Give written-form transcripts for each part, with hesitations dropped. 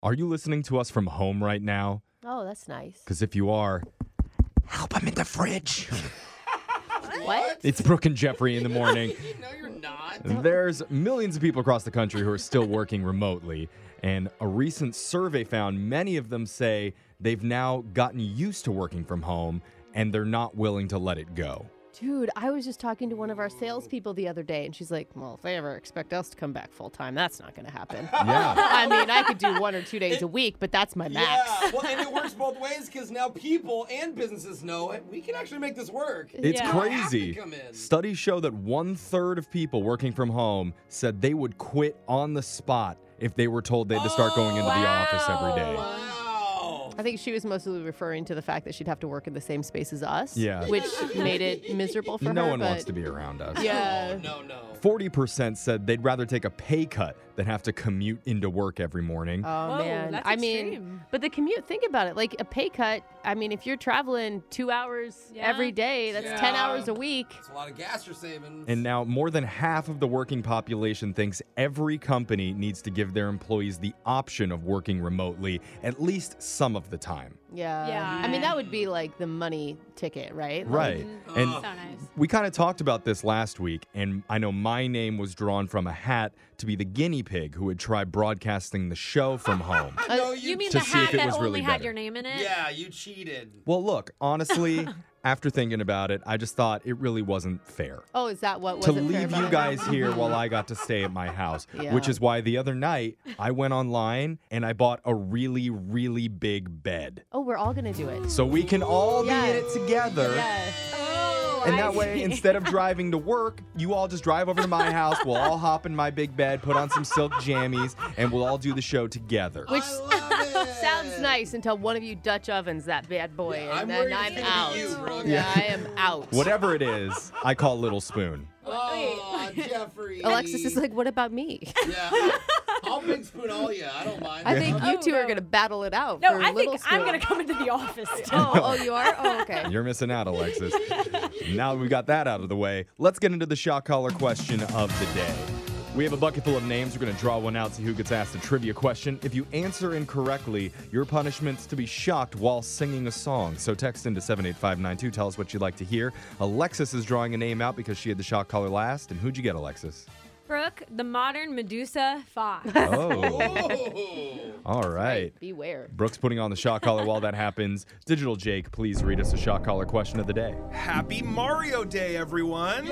Are you listening to us from home right now? Oh, that's nice. Because if you are, help him in the fridge. What? It's Brooke and Jeffrey in the morning. No, you're not. There's millions of people across the country who are still working remotely. And a recent survey found many of them say they've now gotten used to working from home and they're not willing to let it go. Dude, I was just talking to one of our salespeople the other day, and she's like, well, if they ever expect us to come back full time, that's not going to happen. Yeah. I mean, I could do 1 or 2 days a week, but that's my max. Yeah, well, and it works both ways because now people and businesses know it. We can actually make this work. It's Yeah. crazy. Have to come in. Studies show that 1/3 of people working from home said they would quit on the spot if they were told they had to start going into the office every day. Wow. I think she was mostly referring to the fact that she'd have to work in the same space as us, Yeah. which made it miserable for her. No one but wants to be around us. Yeah. No. 40% said they'd rather take a pay cut than have to commute into work every morning. Oh, Whoa, man. that's I mean, extreme. but the commute, think about it. Like a pay cut, I mean, if you're traveling 2 hours Yeah. every day, that's 10 hours a week. It's a lot of gas you're saving. And now more than half of the working population thinks every company needs to give their employees the option of working remotely at least some of the time. Yeah. Yeah. I mean, that would be like the money ticket, right? Like, Right. And So nice. we kind of talked about this last week, and I know my name was drawn from a hat to be the guinea pig who would try broadcasting the show from home. No, You mean to the see if hat it that was only really had better. your name in it? Yeah, you cheated. Well, look, honestly, after thinking about it, I just thought it really wasn't fair. Oh, is that what To wasn't fair leave about you it? guys here while I got to stay at my house, Yeah. which is why the other night I went online and I bought a really, really big bed. Oh, we're all going to do it. So we can all Yeah. be in it together. Yeah. Oh, And I that way, see. instead of driving to work, you all just drive over to my house. We'll all hop in my big bed, put on some silk jammies, and we'll all do the show together. Which I love it. sounds nice until one of you Dutch ovens that bad boy, Yeah, I'm and then worried I'm it's gonna out. be you, Brooke. Yeah, I am out. Whatever it is, I call Little Spoon. Oh, Jeffrey. Alexis is like, what about me? Yeah. I'll big spoon all you. I don't mind. I think you Oh, two are no. going to battle it out. No, for I Little think I'm Spoon. going to come into the office. Oh, you are? Oh, okay. You're missing out, Alexis. Now that we got that out of the way, let's get into the shock collar question of the day. We have a bucket full of names. We're going to draw one out, see who gets asked a trivia question. If you answer incorrectly, your punishment's to be shocked while singing a song. So text into 78592. Tell us what you'd like to hear. Alexis is drawing a name out because she had the shock collar last. And who'd you get, Alexis? Brooke, the modern Medusa 5. Oh, all right. Beware. Brooke's putting on the shock collar while that happens. Digital Jake, please read us a shock collar question of the day. Happy Mario Day, everyone!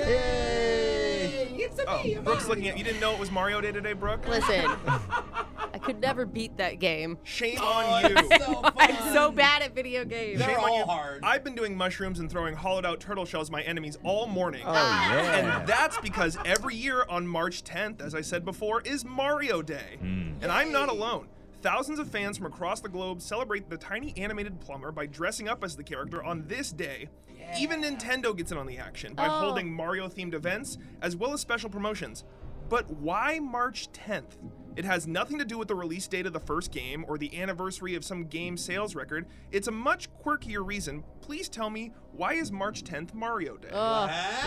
It's a me. Oh, Brooke's looking at you. Didn't know it was Mario Day today, Brooke? Listen, I could never beat that game. Shame on you. So fun. I'm so bad at video games. They're Shame on all you. hard. I've been doing mushrooms and throwing hollowed out turtle shells at my enemies all morning. Oh, yeah. And that's because every year on March 10th, as I said before, is Mario Day. And I'm not alone. Thousands of fans from across the globe celebrate the tiny animated plumber by dressing up as the character on this day. Even Nintendo gets in on the action by holding Mario-themed events as well as special promotions. But why March 10th? It has nothing to do with the release date of the first game or the anniversary of some game sales record. It's a much quirkier reason. Please tell me, why is March 10th Mario Day? Oh, God.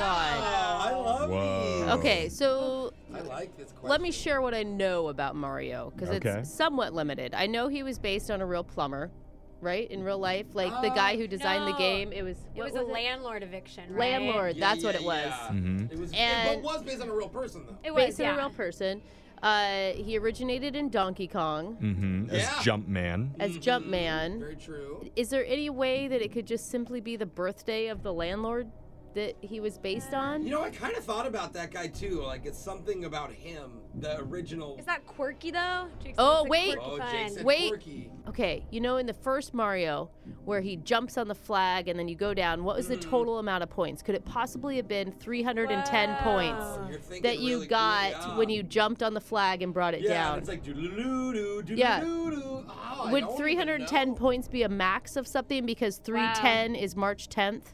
I love Whoa. these. Okay, so I like this question. let me share what I know about Mario, because Okay. it's somewhat limited. I know he was based on a real plumber, right? In real life. Like the guy who designed the no. game, it was... It what was a landlord eviction, right? Landlord, Yeah, that's what yeah, it was. yeah. Mhm. It was, And- but was based on a real person, though. It was, Based on a real person. He originated in Donkey Kong Mm-hmm. As Yeah. Jumpman. as Jumpman. Very true. Is there any way that it could just simply be the birthday of the landlord that he was based on? You know, I kind of thought about that guy, too. Like, it's something about him, the original. Is that quirky, though? Jake said Oh, it's, like, wait. quirky Oh, fun. Jake said Wait. quirky. Okay, you know in the first Mario where he jumps on the flag and then you go down, what was the total amount of points? Could it possibly have been 310 Whoa. points You're thinking that you really got cool, yeah. when you jumped on the flag and brought it Yeah, down? and it's like doo-doo-doo-doo, Yeah. doo-doo-doo-doo. Oh, I Would don't even 310 know. points be a max of something because 310 is March 10th? I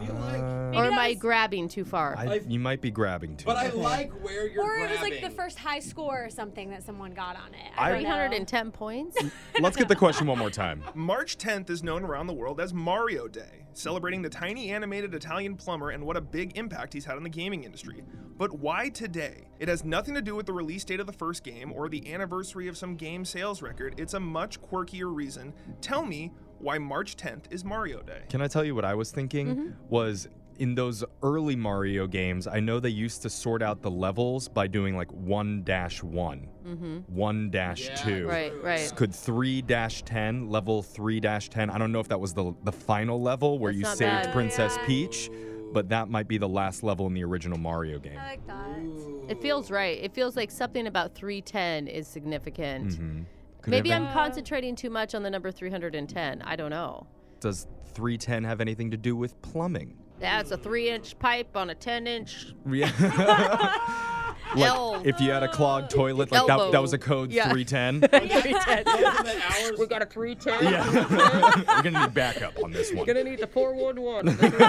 feel like. Or am that I was- grabbing too far? You might be grabbing too. But I much. like where you're Or it grabbing. was like the first high score or something that someone got on it. I don't know. 310 points? Let's get the question one more time. March 10th is known around the world as Mario Day, celebrating the tiny animated Italian plumber and what a big impact he's had on the gaming industry. But why today? It has nothing to do with the release date of the first game or the anniversary of some game sales record. It's a much quirkier reason. Tell me why March 10th is Mario Day. Can I tell you what I was thinking? Was in those early Mario games, I know they used to sort out the levels by doing like 1-1, 1-2. Right. Could 3-10, level 3-10, I don't know if that was the final level where That's you not saved bad. Princess Yeah. Peach, but that might be the last level in the original Mario game. I like that. It feels right. It feels like something about 310 is significant. Could Maybe it I'm have concentrating too much on the number 310. I don't know. been- Does 310 have anything to do with plumbing? That's a 3-inch pipe on a 10-inch Yeah. L. Like if you had a clogged toilet, like Elbow. that was a code Yeah. 310. 310. Those are the hours. We got a 310. Yeah. We're gonna need backup on this one. Gonna need the 411.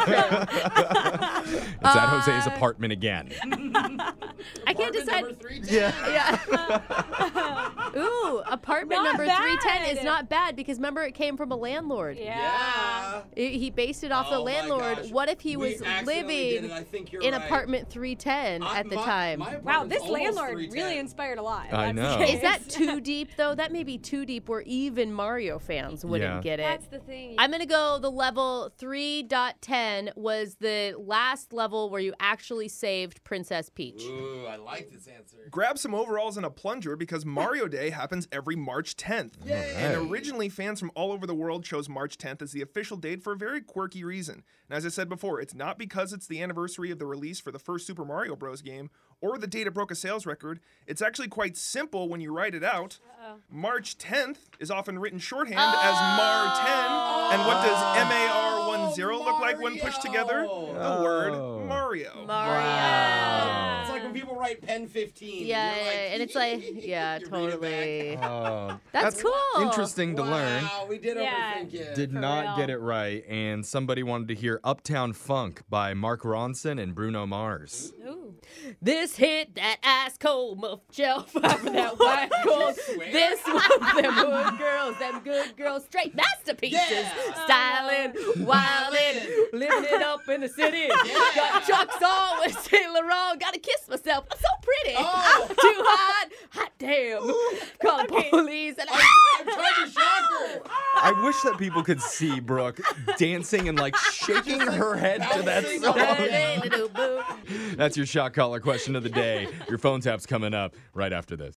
It's at Jose's apartment again. I can't Apartment decide. number 310. Yeah. Ooh, apartment Not number 310 is bad. not bad because remember it came from a landlord. Yeah. He based it off the Oh my landlord. gosh. What if he We was accidentally did living it. I think you're in right. apartment 310 at the time? My Wow, apartment's this almost landlord 310. really inspired a lot. I That's the know. case. Is that too deep though? That may be too deep where even Mario fans wouldn't Yeah. get it. That's the thing. I'm gonna go the level 3.10 was the last level where you actually saved Princess Peach. Ooh, I like this answer. Grab some overalls and a plunger because Mario Day happens every March 10th. And originally, fans from all over the world chose March 10th as the official date for a very quirky reason. And as I said before, it's not because it's the anniversary of the release for the first Super Mario Bros. Game or the date it broke a sales record. It's actually quite simple when you write it out. March 10th is often written shorthand as Mar 10. And what does MAR10 look like when pushed together? The word Mario. Mario. It's like when people write pen 15. Yeah, you're like, and it's like, yeah, you read it back. totally. Oh, That's cool. Interesting to learn. Wow, we did Yeah. overthink it. Did For not real. get it right, and somebody wanted to hear Uptown Funk by Mark Ronson and Bruno Mars. Ooh. This hit that ice cold muff gel from that white gold. This one, them hood girls, them good girls, straight masterpieces. Yeah. Styling, wildin', living it up in the city. Got Chuck's on with Saint Laurent. Gotta kiss myself. I'm so pretty. Oh. I'm too hot. Hot damn. Call the police. And I'm trying to shock her. I wish that people could see Brooke dancing and like shaking her head to that bouncing song. on Boo. That's your shot caller question of the day. Your phone tap's coming up right after this.